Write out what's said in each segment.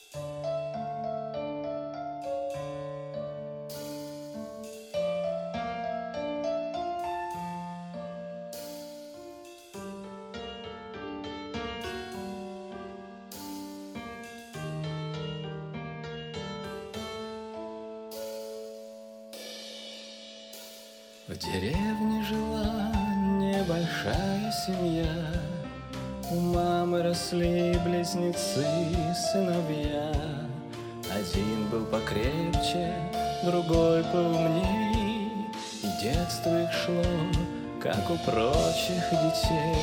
В деревне жила небольшая семья. У мамы росли близнецы, сыновья. Один был покрепче, другой поумней, и детство их шло, как у прочих детей.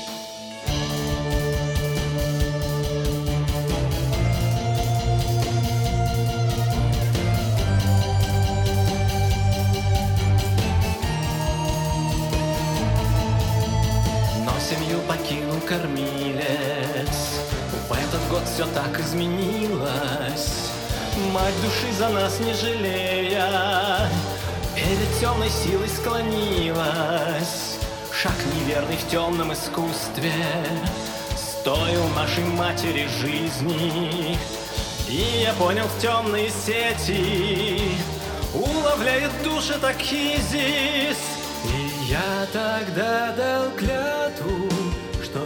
Семью покинул кормилец. В этот год все так изменилось. Мать души за нас не жалея перед темной силой склонилась. Шаг неверный в темном искусстве стоил нашей матери жизни. И я понял, в темные сети уловляет души так изис. И я тогда дал клятву, что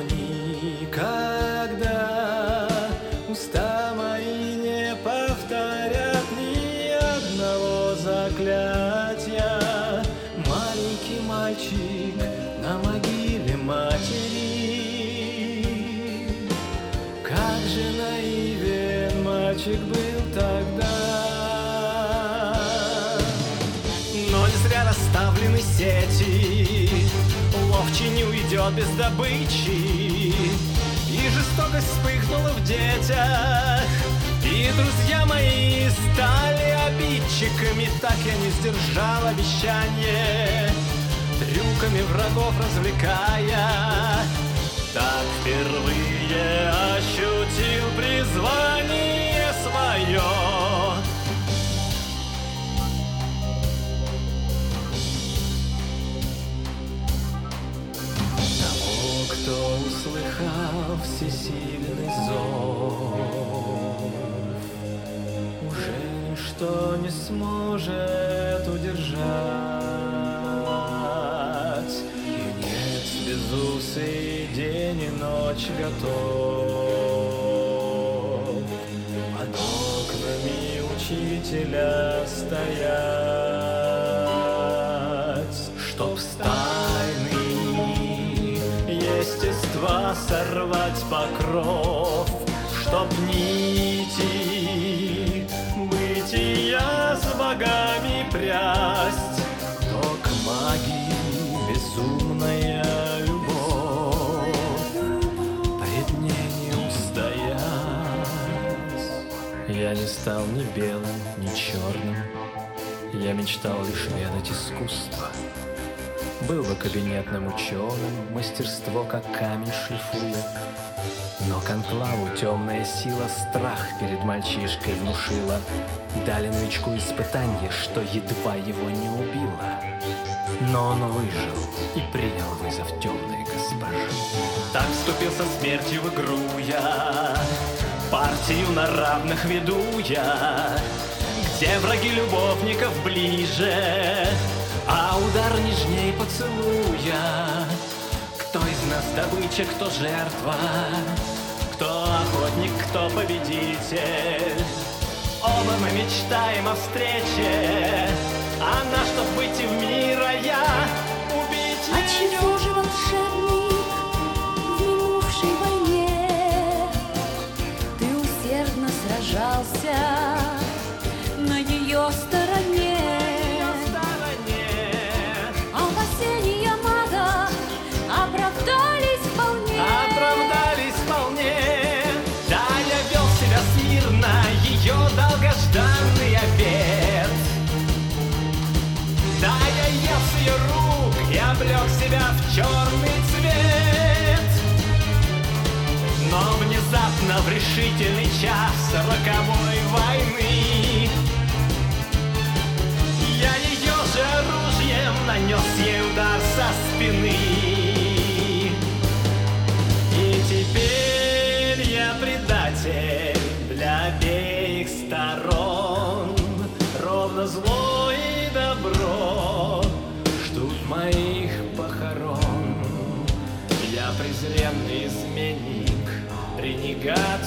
никогда уста мои не повторят ни одного заклятия. Маленький мальчик на могиле матери. Как же наивен мальчик был тогда. Но не зря расставлены сети, ловчий не уйдет без добычи. И жестокость вспыхнула в детях, и друзья мои стали обидчиками. Так я не сдержал обещание, трюками врагов развлекая. Так впервые ощутил призвание свое. Кто услыхал всесильный зов, уже ничто не сможет удержать. Юнец безусый день и ночь готов под окнами учителя стоять, чтоб стайный естества сорвать покров, чтоб нити бытия с богами прясть. То к магии безумная любовь, пред ней не устоять. Я не стал ни белым, ни черным, я мечтал лишь ведать искусство. Был бы кабинетным ученым, мастерство как камень шлифует. Но конклаву темная сила страх перед мальчишкой внушила. Дали новичку испытанье, что едва его не убило. Но он выжил и принял вызов темной госпожи. Так вступил со смертью в игру я, партию на равных веду я, где враги любовников ближе, а удар нежней поцелуя. Кто из нас добыча, кто жертва, кто охотник, кто победитель. Оба мы мечтаем о встрече, она, чтоб выйти в мир, а я убить ее. А чего же волшебник в минувшей войне? Ты усердно сражался на ее стороне. Опасения мага оправдались вполне. Оправдались вполне. Да, я вел себя смирно, ее долгожданный обед. Да, я ел с ее рук и облег себя в черный цвет. Но внезапно в решительный час роковой войны я ее же оружием нанес ей удар со спины. И теперь я предатель для бедных.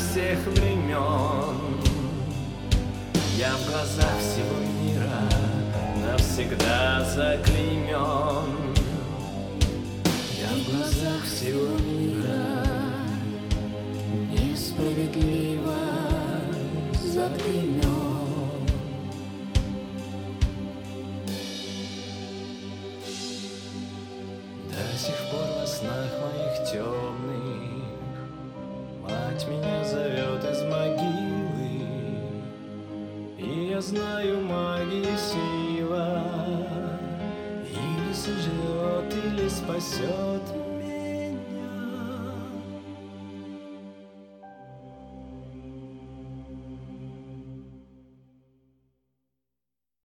всех времен. Я в глазах всего мира навсегда заклеймен. Я в глазах всего мира несправедливо заклеймен. До сих пор во снах моих темных мать меня зовет из могилы, и я знаю, магия сила или сожжет, или спасет